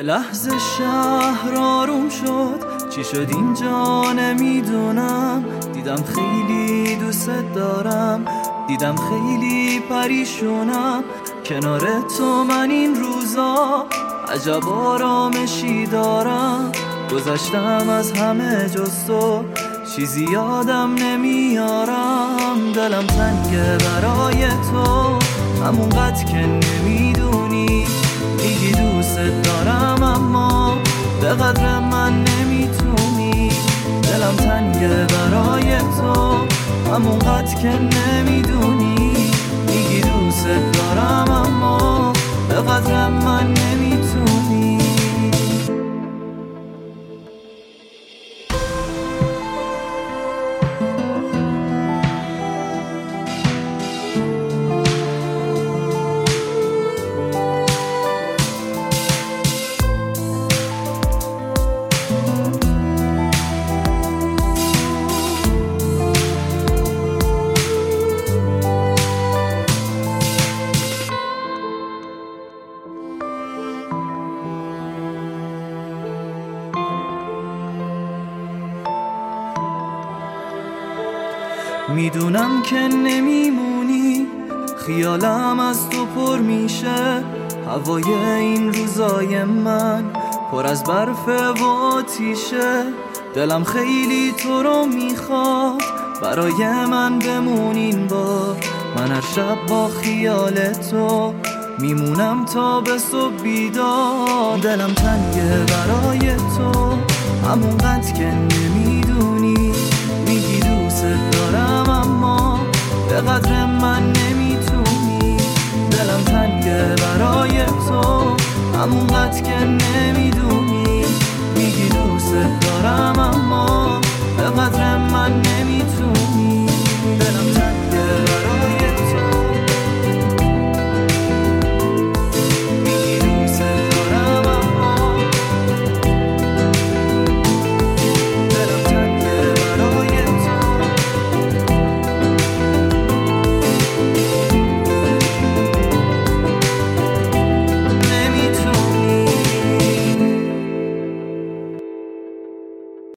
لحظه شهر آروم شد، چی شد اینجا نمیدونم. دیدم خیلی دوست دارم، دیدم خیلی پریشونم. کنار تو من این روزا عجب آرامشی دارم. گذشتم از همه جز تو، چیزی یادم نمیارم. دلم تنگه برای تو، همونقدر که نمیدونی. میگی دوست دارم اما به قدر من نمیتونی. دلم تنگه برای تو، همونقدر که نمیدونی. میگی دوست دارم اما به قدر من نمیتونی. میدونم که نمیمونی، خیالم از تو پر میشه. هوای این روزای من پر از برف و آتیشه. دلم خیلی تو رو میخواد، برای من بمون این بار. من هر شب با خیال تو میمونم تا به صبح بیدار. دلم تنگه برای تو، همونقدر که نمیدونی. میگی دوست دارم اما به قدر من نمیتونی. دلم تنگه برای تو، همونقدر که نمیدونی.